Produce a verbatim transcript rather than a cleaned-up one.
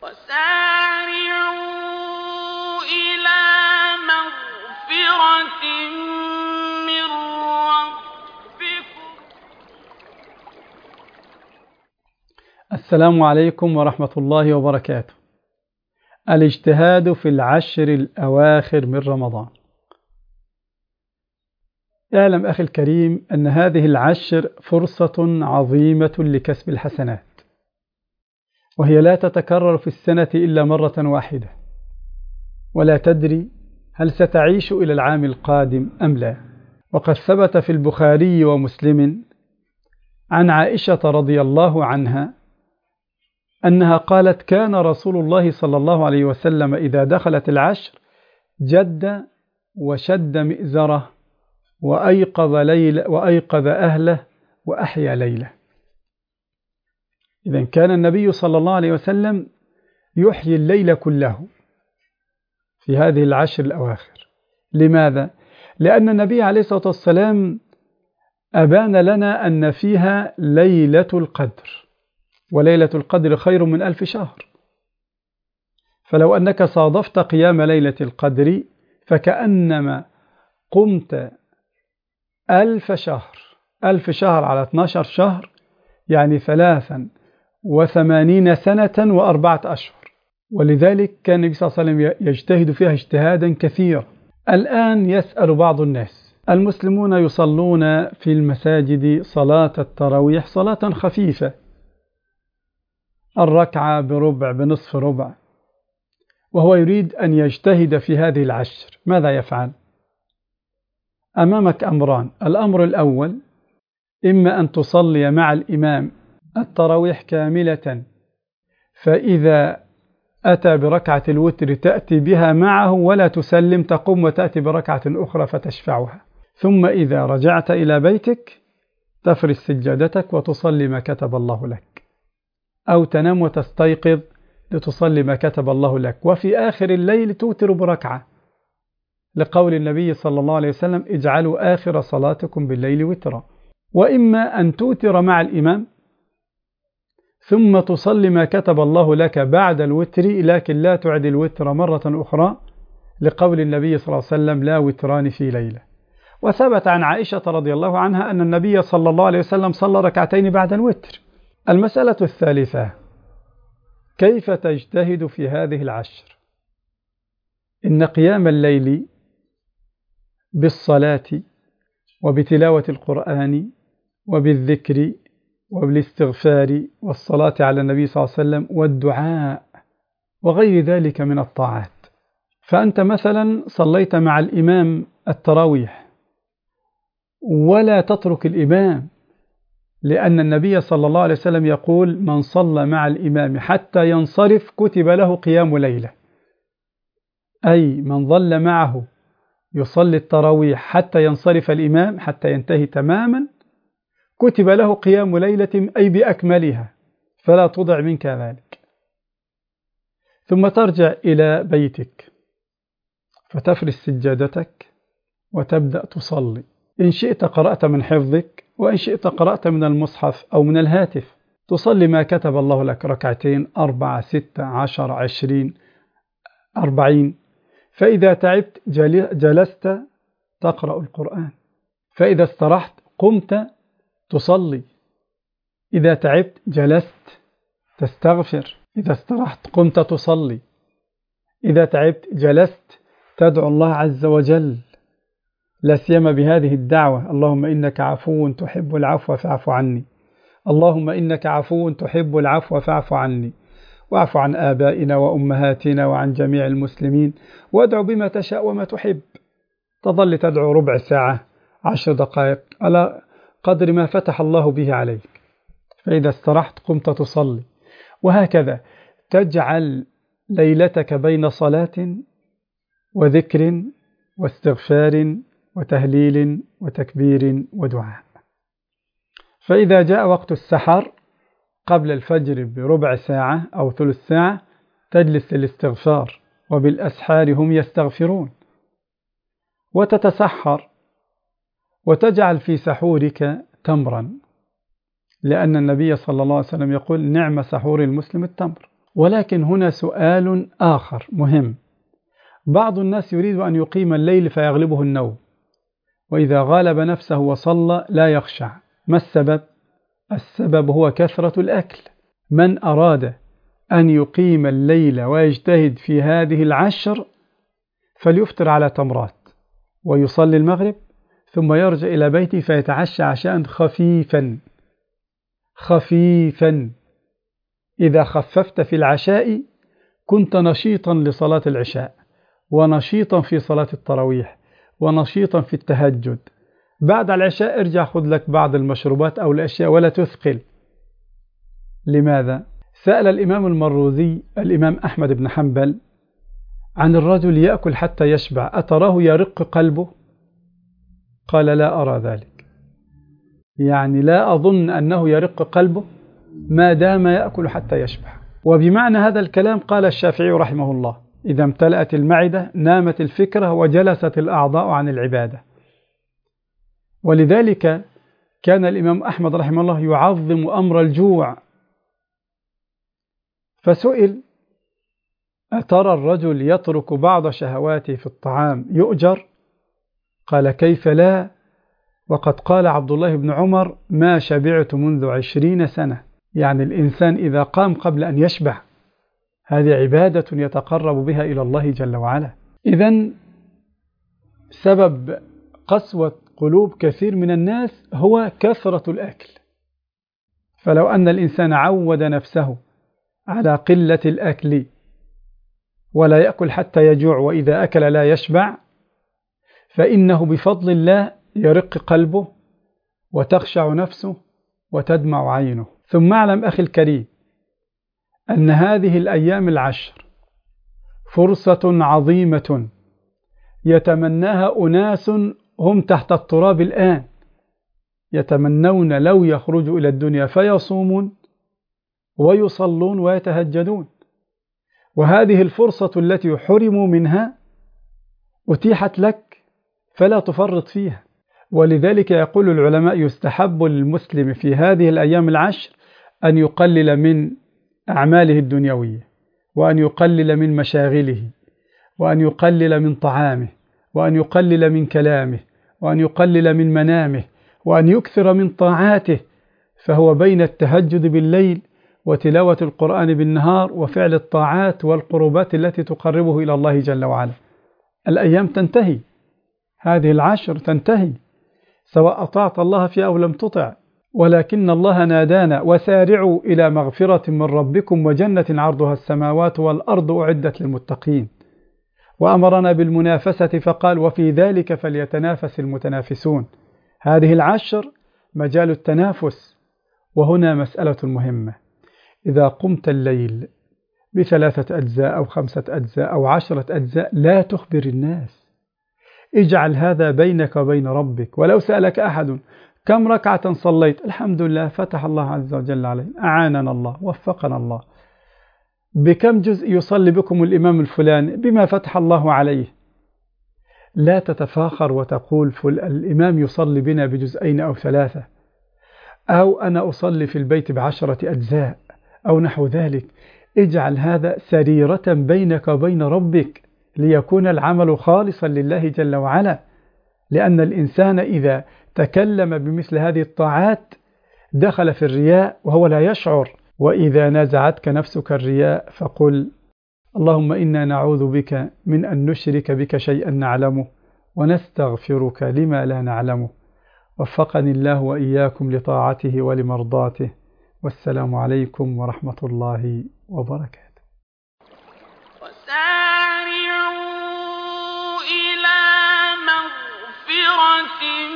وسارعوا إلى مغفرة من ربكم. السلام عليكم ورحمة الله وبركاته. الاجتهاد في العشر الأواخر من رمضان. اعلم أخي الكريم أن هذه العشر فرصة عظيمة لكسب الحسنات، وهي لا تتكرر في السنة إلا مرة واحدة، ولا تدري هل ستعيش إلى العام القادم أم لا. وقد ثبت في البخاري ومسلم عن عائشة رضي الله عنها أنها قالت: كان رسول الله صلى الله عليه وسلم إذا دخلت العشر جد وشد مئزره وأيقظ, ليل وأيقظ أهله وأحيا ليله. إذن كان النبي صلى الله عليه وسلم يحيي الليل كله في هذه العشر الأواخر. لماذا؟ لأن النبي عليه الصلاة والسلام أبان لنا أن فيها ليلة القدر، وليلة القدر خير من ألف شهر. فلو أنك صادفت قيام ليلة القدر فكأنما قمت ألف شهر. ألف شهر على اثني عشر شهر يعني ثلاثا وثمانين سنة وأربعة أشهر. ولذلك كان النبي صلى الله عليه وسلم يجتهد فيها اجتهادا كثيرا. الآن يسأل بعض الناس: المسلمون يصلون في المساجد صلاة التراويح صلاة خفيفة، الركعة بربع بنصف ربع، وهو يريد أن يجتهد في هذه العشر، ماذا يفعل؟ أمامك أمران. الأمر الأول: إما أن تصلي مع الإمام التراويح كاملة، فإذا أتى بركعة الوتر تأتي بها معه ولا تسلم، تقوم وتأتي بركعة أخرى فتشفعها، ثم إذا رجعت إلى بيتك تفرش سجادتك وتصلي ما كتب الله لك، أو تنام وتستيقظ لتصلي ما كتب الله لك، وفي آخر الليل توتر بركعة، لقول النبي صلى الله عليه وسلم: اجعلوا آخر صلاتكم بالليل وترا. وإما أن توتر مع الإمام ثم تصلي ما كتب الله لك بعد الوتر، لكن لا تعد الوتر مرة أخرى، لقول النبي صلى الله عليه وسلم: لا وتران في ليلة. وثبت عن عائشة رضي الله عنها أن النبي صلى الله عليه وسلم صلى ركعتين بعد الوتر. المسألة الثالثة: كيف تجتهد في هذه العشر؟ إن قيام الليل بالصلاة وبتلاوة القرآن وبالذكر وبالاستغفار والصلاة على النبي صلى الله عليه وسلم والدعاء وغير ذلك من الطاعات. فأنت مثلا صليت مع الإمام التراويح، ولا تترك الإمام، لأن النبي صلى الله عليه وسلم يقول: من صلى مع الإمام حتى ينصرف كتب له قيام ليلة، أي من ظل معه يصلي التراويح حتى ينصرف الإمام، حتى ينتهي تماما، كتب له قيام ليلة أي بأكملها، فلا تضع منك ذلك. ثم ترجع إلى بيتك فتفرش سجادتك وتبدأ تصلي. إن شئت قرأت من حفظك، وإن شئت قرأت من المصحف أو من الهاتف. تصلي ما كتب الله لك، ركعتين، أربعة، ستة، عشر، عشرين، أربعين. فإذا تعبت جلست تقرأ القرآن، فإذا استرحت قمت تصلي، إذا تعبت جلست تستغفر، إذا استرحت قمت تصلي، إذا تعبت جلست تدعو الله عز وجل، لا سيما بهذه الدعوة: اللهم إنك عفو تحب العفو فاعف عني، اللهم إنك عفو تحب العفو فاعف عني، واعف عن آبائنا وأمهاتنا وعن جميع المسلمين، وادعو بما تشاء وما تحب. تظل تدعو ربع ساعة، عشر دقائق، على قدر ما فتح الله به عليك. فإذا استرحت قمت تصلي، وهكذا تجعل ليلتك بين صلاة وذكر واستغفار وتهليل وتكبير ودعاء. فإذا جاء وقت السحر قبل الفجر بربع ساعة أو ثلث ساعة تجلس للاستغفار، وبالأسحار هم يستغفرون، وتتسحر وتجعل في سحورك تمرا، لأن النبي صلى الله عليه وسلم يقول: نعم سحور المسلم التمر. ولكن هنا سؤال آخر مهم. بعض الناس يريد أن يقيم الليل فيغلبه النوم، وإذا غالب نفسه وصلى لا يخشع. ما السبب؟ السبب هو كثرة الأكل. من أراد أن يقيم الليل ويجتهد في هذه العشر فليفطر على تمرات ويصلي المغرب ثم يرجع إلى بيته فيتعشى عشاء خفيفا خفيفا. إذا خففت في العشاء كنت نشيطا لصلاة العشاء، ونشيطا في صلاة التراويح، ونشيطا في التهجد. بعد العشاء ارجع خذ لك بعض المشروبات أو الأشياء ولا تثقل. لماذا؟ سأل الإمام المروزي الإمام أحمد بن حنبل عن الرجل يأكل حتى يشبع، أتراه يرق قلبه؟ قال لا أرى ذلك، يعني لا أظن أنه يرق قلبه ما دام يأكل حتى يشبع. وبمعنى هذا الكلام قال الشافعي رحمه الله: إذا امتلأت المعدة نامت الفكرة وجلست الأعضاء عن العبادة. ولذلك كان الإمام أحمد رحمه الله يعظم أمر الجوع، فسئل: أترى الرجل يترك بعض شهواته في الطعام يؤجر؟ قال: كيف لا، وقد قال عبد الله بن عمر: ما شبعت منذ عشرين سنة. يعني الإنسان إذا قام قبل أن يشبع هذه عبادة يتقرب بها إلى الله جل وعلا. إذن سبب قسوة قلوب كثير من الناس هو كثرة الأكل. فلو أن الإنسان عود نفسه على قلة الأكل ولا يأكل حتى يجوع، وإذا أكل لا يشبع، فإنه بفضل الله يرق قلبه وتخشع نفسه وتدمع عينه. ثم اعلم أخي الكريم أن هذه الأيام العشر فرصة عظيمة يتمناها أناس هم تحت التراب الآن، يتمنون لو يخرجوا إلى الدنيا فيصومون ويصلون ويتهجدون، وهذه الفرصة التي حرموا منها أتيحت لك فلا تفرط فيها. ولذلك يقول العلماء: يستحب للمسلم في هذه الأيام العشر أن يقلل من أعماله الدنيوية، وأن يقلل من مشاغله، وأن يقلل من طعامه، وأن يقلل من كلامه، وأن يقلل من منامه، وأن يكثر من طاعاته، فهو بين التهجد بالليل وتلاوة القرآن بالنهار وفعل الطاعات والقربات التي تقربه إلى الله جل وعلا. الأيام تنتهي، هذه العشر تنتهي، سواء أطعت الله فيها أو لم تطع، ولكن الله نادانا: وسارعوا إلى مغفرة من ربكم وجنة عرضها السماوات والأرض أعدت للمتقين. وأمرنا بالمنافسة فقال: وفي ذلك فليتنافس المتنافسون. هذه العشر مجال التنافس. وهنا مسألة مهمة: إذا قمت الليل بثلاثة أجزاء أو خمسة أجزاء أو عشرة أجزاء لا تخبر الناس، اجعل هذا بينك وبين ربك. ولو سألك أحد: كم ركعة صليت؟ الحمد لله، فتح الله عز وجل علينا، أعاننا الله، وفقنا الله. بكم جزء يصلي بكم الإمام الفلاني؟ بما فتح الله عليه. لا تتفاخر وتقول فل الإمام يصلي بنا بجزئين أو ثلاثة، أو أنا أصلي في البيت بعشرة أجزاء أو نحو ذلك. اجعل هذا سريرة بينك وبين ربك ليكون العمل خالصا لله جل وعلا، لأن الإنسان إذا تكلم بمثل هذه الطاعات دخل في الرياء وهو لا يشعر. وإذا نزعتك نفسك الرياء فقل: اللهم إنا نعوذ بك من أن نشرك بك شيئا نعلمه ونستغفرك لما لا نعلمه. وفقني الله وإياكم لطاعته ولمرضاته، والسلام عليكم ورحمة الله وبركاته. وسارعوا إلى مغفرة